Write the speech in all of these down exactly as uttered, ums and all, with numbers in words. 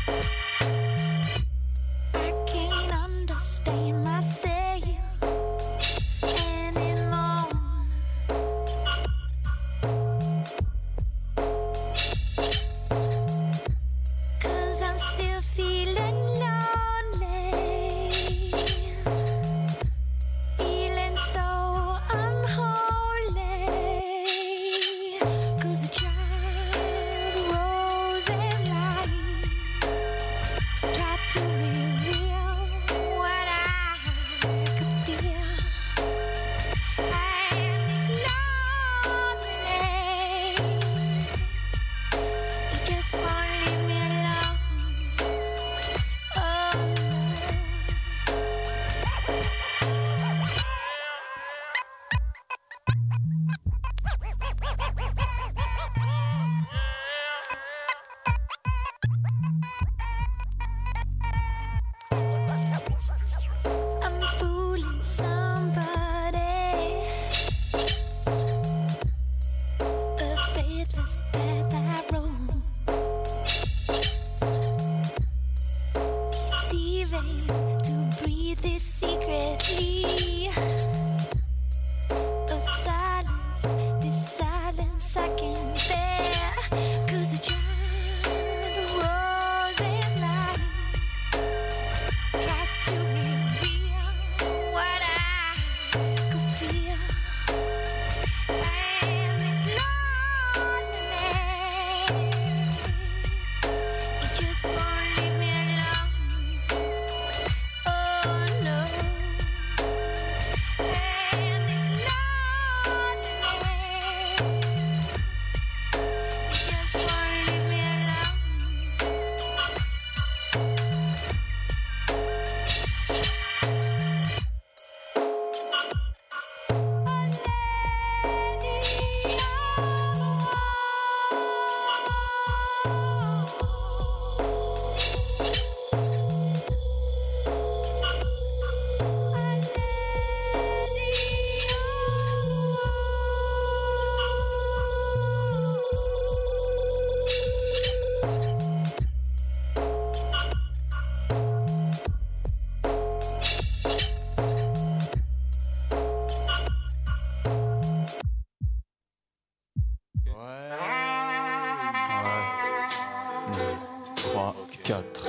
quatre,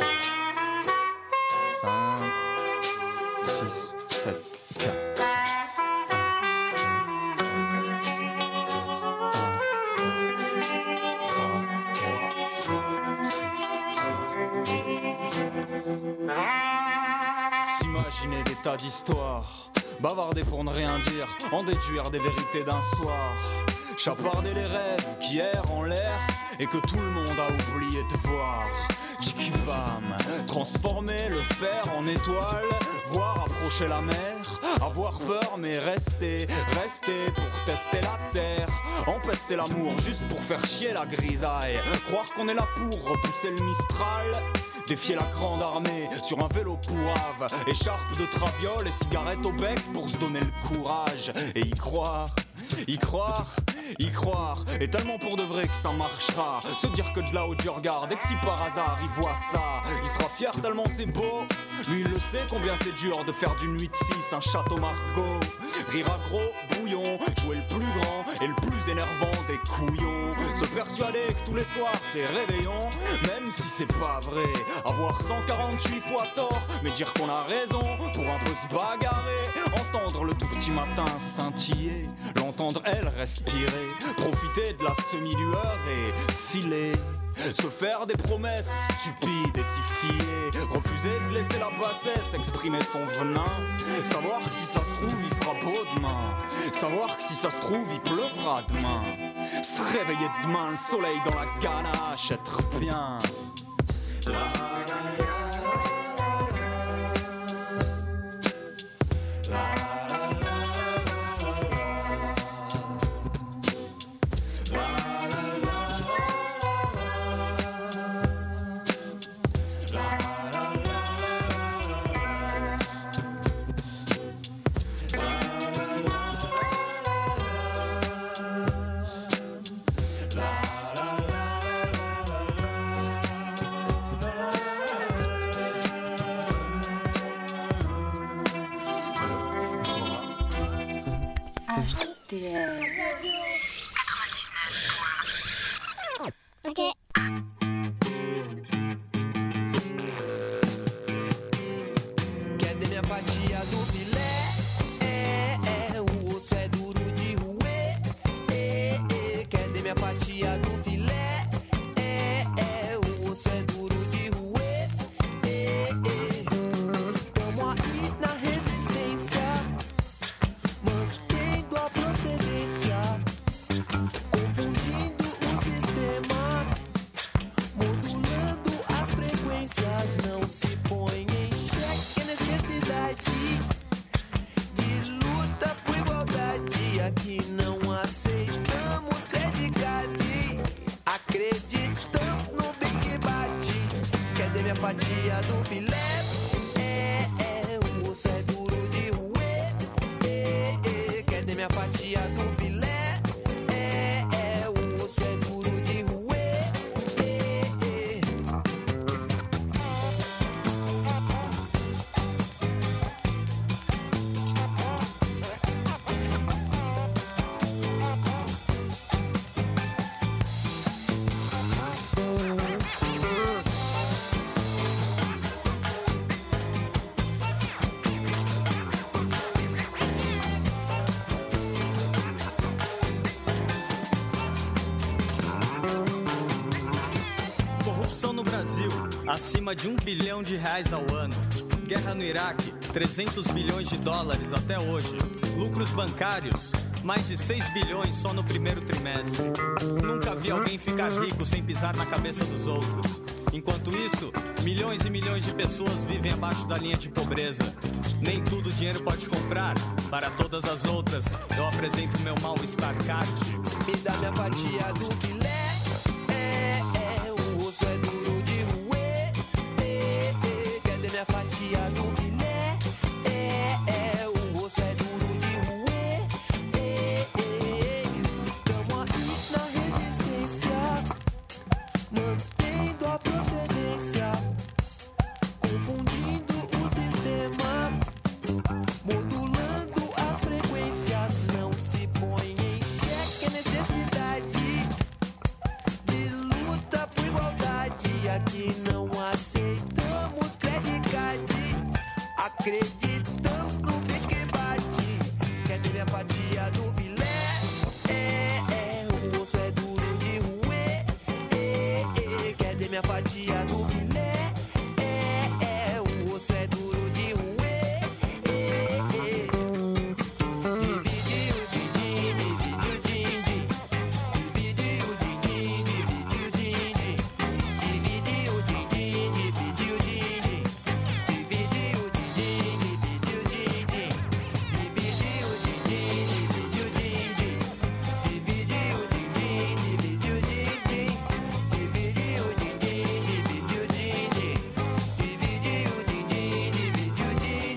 cinq, six, sept, quatre. S'imaginer des tas d'histoires, bavarder pour ne rien dire, en déduire des vérités d'un soir, chaparder les rêves qui errent en l'air et que tout le monde a oublié de voir. Tchikibam, transformer le fer en étoile, voir approcher la mer, avoir peur mais rester, rester pour tester la terre, empester l'amour juste pour faire chier la grisaille, croire qu'on est là pour repousser le Mistral, défier la grande armée sur un vélo pourrave, écharpe de traviole et cigarette au bec pour se donner le courage et y croire, y croire. Y croire, et tellement pour de vrai que ça marchera. Se dire que de là où Dieu regarde, et que si par hasard il voit ça, il sera fier tellement c'est beau. Lui il le sait combien c'est dur de faire d'une nuit de six un château Margaux. Rire à gros bouillon, jouer le plus grand et le plus énervant des couillons. Se persuader que tous les soirs c'est réveillon, même si c'est pas vrai. Avoir cent quarante-huit fois tort, mais dire qu'on a raison pour un peu se bagarrer. Entendre le tout petit matin scintiller, l'entendre elle respirer, profiter de la semi-lueur et filer. Se faire des promesses stupides et s'y fier, refuser de laisser la bassesse exprimer son venin. Savoir que si ça se trouve il fera beau demain, savoir que si ça se trouve il pleuvra demain. Se réveiller demain, le soleil dans la ganache, être bien. La, la, la. minha fatia do filé. É, é, o osso é duro de roer. É, é, quer ter minha fatia do filé. É, é, o osso é duro de roer. É, é. Corrupção no Brasil, acima de um bilhão de reais ao ano. Guerra no Iraque, trezentos bilhões de dólares até hoje. Lucros bancários, mais de seis bilhões só no primeiro trimestre. Nunca vi alguém ficar rico sem pisar na cabeça dos outros. Enquanto isso, milhões e milhões de pessoas vivem abaixo da linha de pobreza. Nem tudo o dinheiro pode comprar. Para todas as outras, eu apresento meu mal-estar cárdico. Me dá minha fatia do filé. É, é, o osso é duro de roer. É, é, quer ter minha fatia do filé. É, é, o osso é duro de roer. É, é, tamo aí na resistência, mantendo a procedência, confundindo o sistema, modulando as frequências. Não se põe em xeque a necessidade de luta por igualdade. Aqui não aceitamos credicade, acreditamos no que bate. Quer ter minha fatia do filé? É, é, o osso é duro de roer. É, é, quer ter minha fatia do filé? É, é, o osso é duro de roer. É, é. Dividiu, din-din, dividiu, din-din. Dividiu, din-din, dividiu, din-din. Dividiu, din-din, dividiu, din-din. Dividiu, din-din, dividiu, din-din. Dividiu, din-din, dividiu, din-din. Dividiu, din-din, dividiu, din-din. Dividiu, din-din, dividiu, din-din. Dividiu, din-din, dividiu,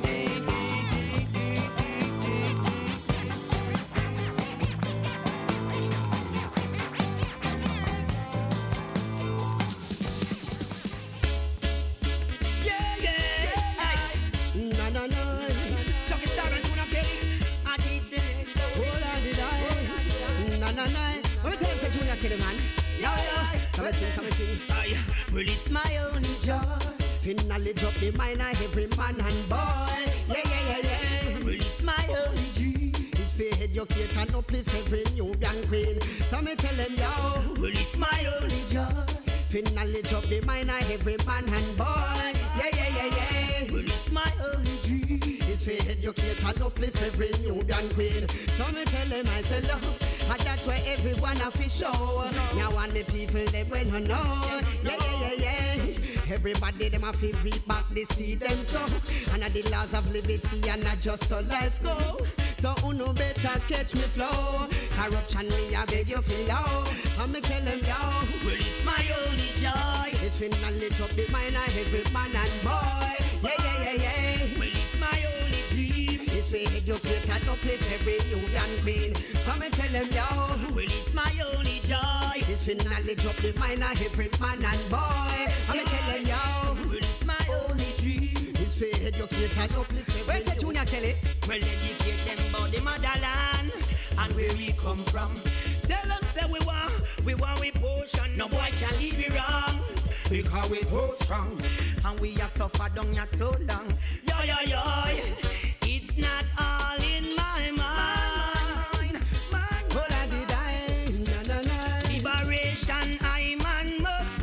Yeah, yeah. Aye. No, no, no. Chucky Star and Tuna Kelly. I teach the next. Hold on, did I? No, no, no. Let me tell you, say Junior Kelly, man. Yeah, yeah. Some sing, some sing. Aye. Well, it's my only joy. Finally drop the minor, every man and boy. Yeah, yeah, yeah, yeah. Well, it's my only dream. It's for educate and uplift every new young queen. So me tell them, yo. Well, it's my only joy. Finally drop the minor, every man and boy. Yeah, yeah, yeah, yeah. Well, it's my only dream. It's for educate and uplift every new young queen. So me tell them, I say, love. And that's where everyone have to show. Now and the people, they when you know. Yeah, yeah, yeah, yeah. Everybody, them have to reap back, they see them so. And the laws of liberty and not just so life go. So uno better catch me flow. Corruption me, I beg you feel low. And me tell them, yo. Well, it's my only joy. It's finally drop the minor, every man and boy. Yeah, yeah, yeah, yeah. Well, it's my only dream. It's for educate and uplift every new young queen. So me tell them, yo. Well, it's my only joy. It's finally drop the minor, every man and boy. And me tell them, yo. Well, it's my only dream. It's for educate and uplift every. Where's the Junior Kelly? Well, educate them about the motherland and where we come from. Tell them say we want, we want we portion. No boy can leave it wrong. Because we hold strong and we are suffer down here too long. Yo, yo, yo. It's not all in my mind. But I did I, no, no, no. Liberation I man must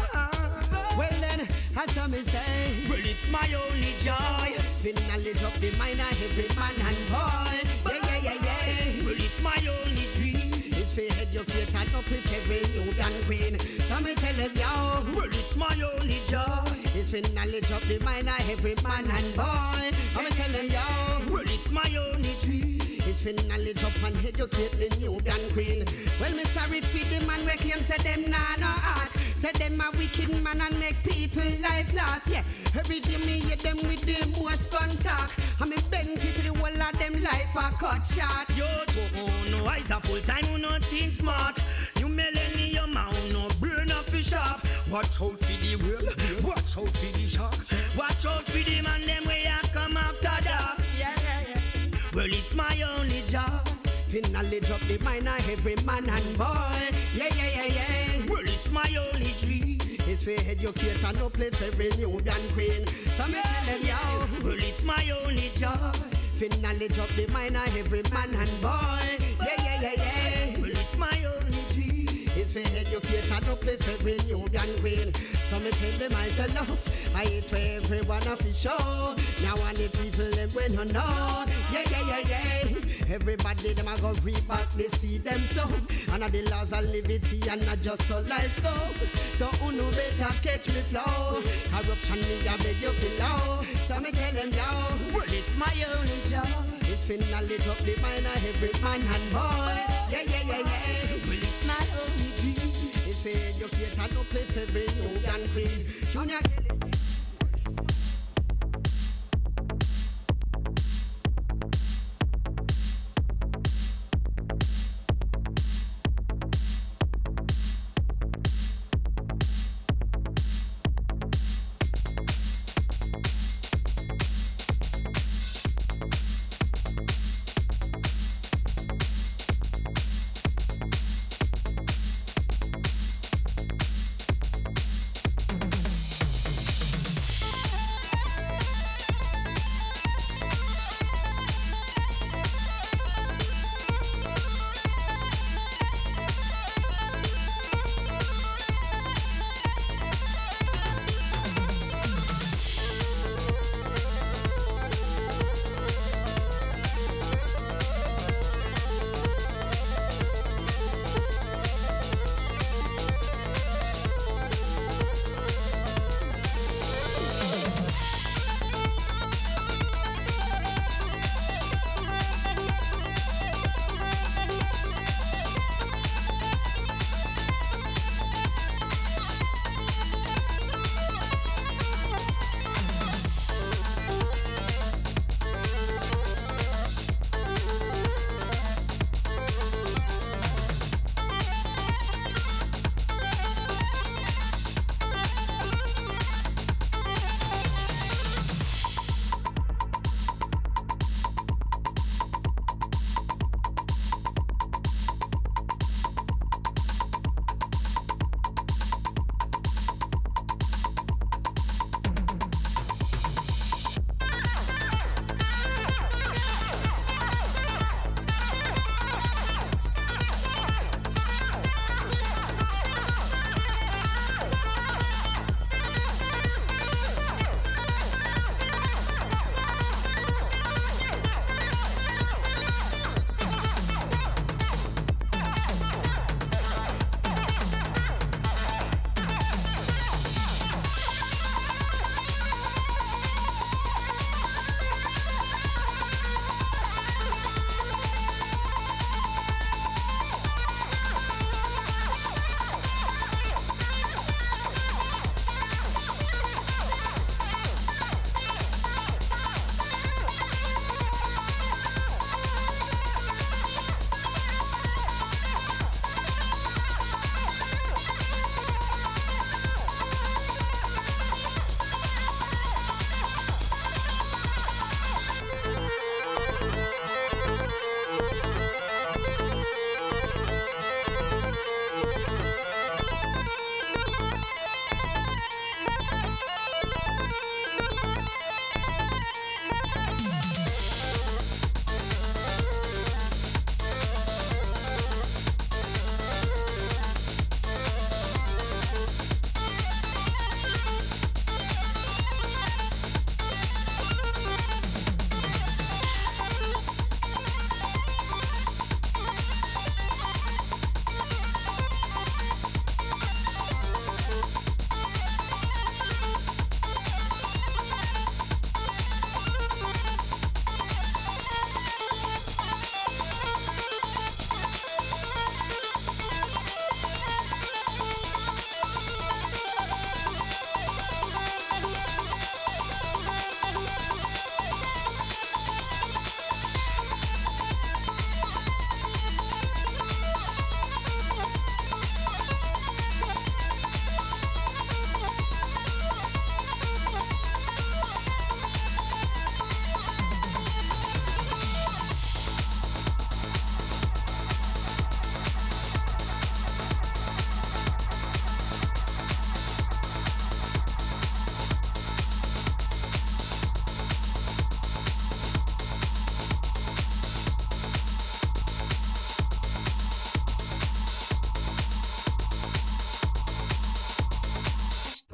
fall. Well then, as some say, well it's my only joy. Finally drop the minor, every man and boy. Yeah, yeah, yeah, yeah. Well it's my only dream. It's for educate and uplift every new young queen. So me tell them, yo. Well it's my only joy. It's finally drop the minor, every man and boy. So me tell them, yo. Well it's my only dream. It's finally drop and educate the new young queen. Well me sorry for the man we claim say them nah no heart. Say them a wicked man and make people life last, yeah. Every day me hear them with the boss contact. And me bend to see the whole of them life a cut short. Yo, to oh, no eyes a full time, who no think smart. You millennium, who no burn off the sharp. Watch out for the whale, watch out for the shark. Watch out for the man, them way I come after dark. Yeah, yeah, yeah. Well, it's my only job. Finally drop the minor, every man and boy. Yeah, yeah, yeah, yeah. Well, it's my only dream. It's for educate and no place every new and queen. So me tell them, yo. Well, it's my only job. Finally drop the minor, every man and boy. Yeah, yeah, yeah, yeah. Well, it's my only dream. It's for educate and no place every new and queen. So me tell them I say love. I hate for everyone of the show. Now and the people them when no know. Yeah, yeah, yeah, yeah. Everybody them a go reap back they see them so. And the laws of liberty and not just so life go. So uno better catch me flow. Corruption me a beg you feel low. So me tell them yo. Well, it's my only job. It's finally drop the minor every man and boy. Yeah, yeah, yeah, yeah. Well, it's my only dream. It's for educate and no place every new and queen. Junior Kelly.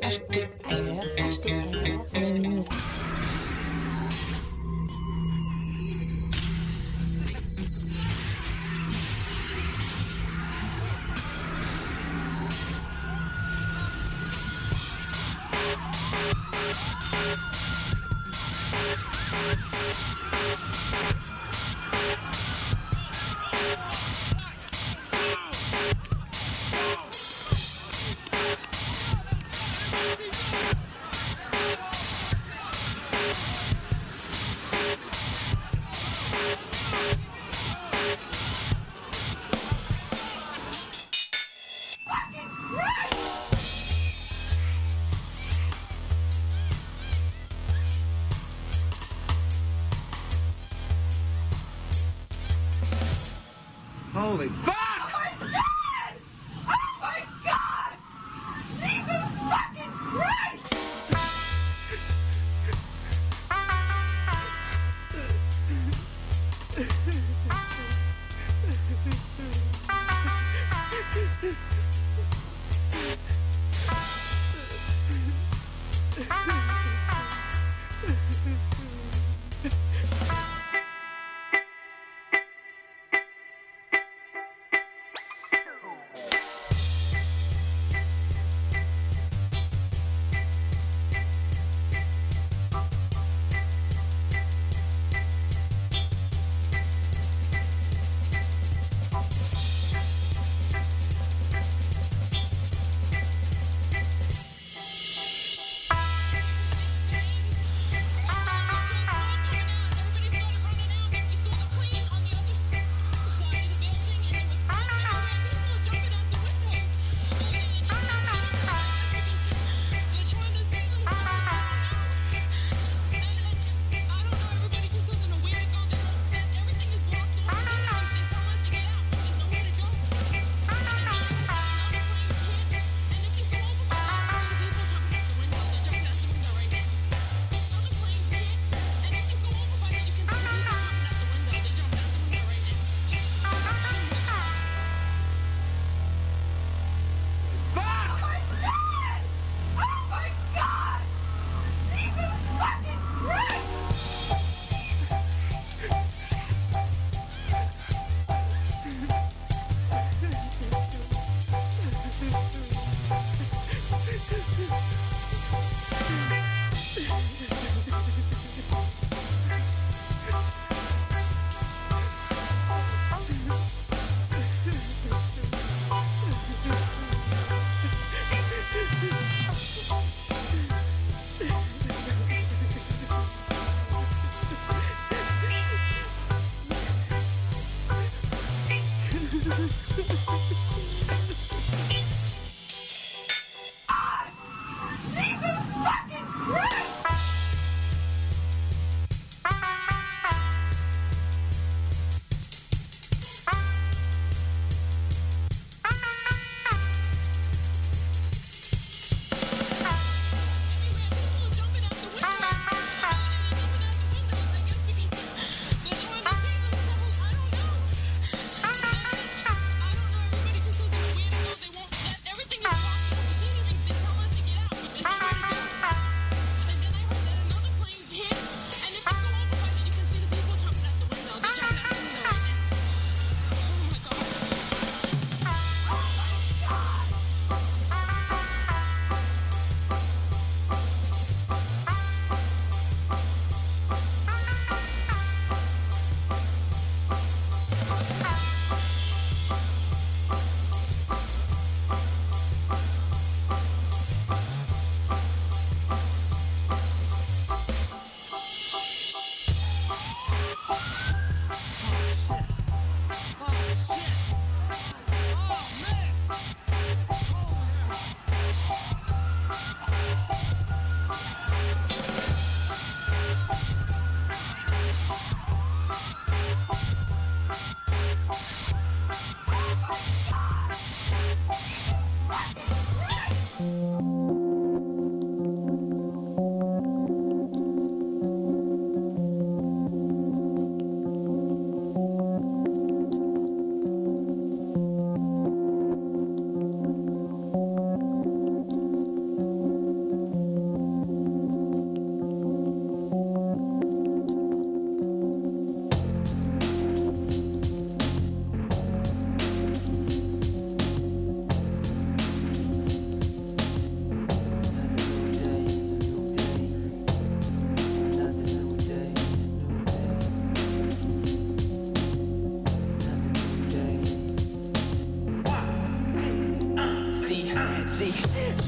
H T R, H T R, mix. Holy fuck! Oh my god! Oh my god! Jesus fucking Christ!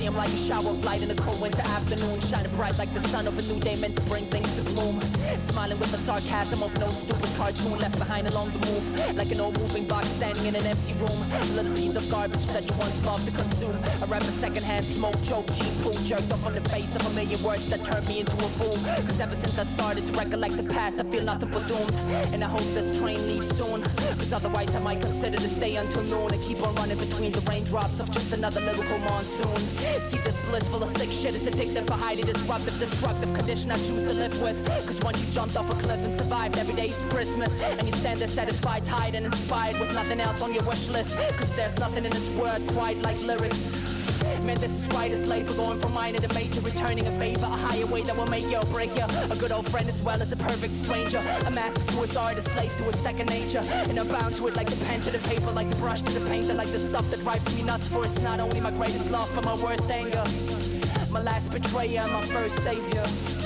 I'm like a shower of light in a cold winter afternoon, shining bright like the sun of a new day meant to bring things to bloom. Smiling with the sarcasm of no stupid cartoon left behind along the move, like an old moving box standing in an empty room. A little piece of garbage that you once loved to consume. A rapper secondhand smoke, choke, cheap poo, jerked up on the base of a million words that turned me into a fool. Cause ever since I started to recollect the past, I feel nothing but doomed. And I hope this train leaves soon, cause otherwise I might consider to stay until noon and keep on running between the raindrops of just another lyrical monsoon. See, this blissful of sick shit is addictive, for highly disruptive, destructive condition I choose to live with. Cause once you jumped off a cliff and survived, every day's Christmas, and you stand there satisfied, tired and inspired with nothing else on your wish list. Cause there's nothing in this world quite like lyrics. Man, this is writer's labor, going from minor to major, returning a favor, a higher way that will make you or break you. A good old friend as well as a perfect stranger, a master to his art, a slave to his second nature, and I'm bound to it like the pen to the paper, like the brush to the painter, like the stuff that drives me nuts. For it's not only my greatest love, but my worst anger, my last betrayer and my first savior.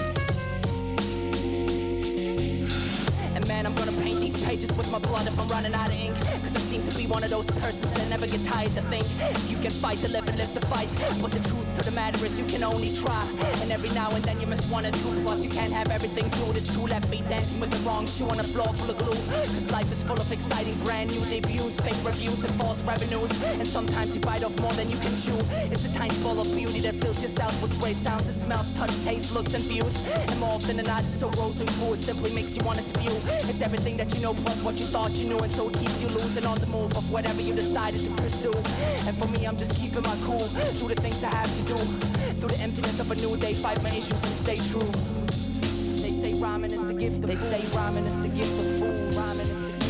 Man, I'm gonna paint these pages with my blood if I'm running out of ink. Cause I seem to be one of those persons that never get tired to think. So you can fight to live and live to fight, but the truth to the matter is you can only try. And every now and then you miss one or two, plus you can't have everything through. There's two left feet dancing with the wrong shoe on a floor full of glue. Cause life is full of exciting brand new debuts, fake reviews and false revenues. And sometimes you bite off more than you can chew. It's a tiny bowl of beauty that fills yourself with great sounds and smells, touch, taste, looks and views. And more often than not it's so gross and cruel, it simply makes you wanna spew. It's everything that you know plus what you thought you knew, and so it keeps you losing on the move of whatever you decided to pursue. And for me, I'm just keeping my cool through the things I have to do, through the emptiness of a new day, fight my issues and stay true. They say rhyming is the gift of They fool. say rhyming is the gift of fool. Rhyming is the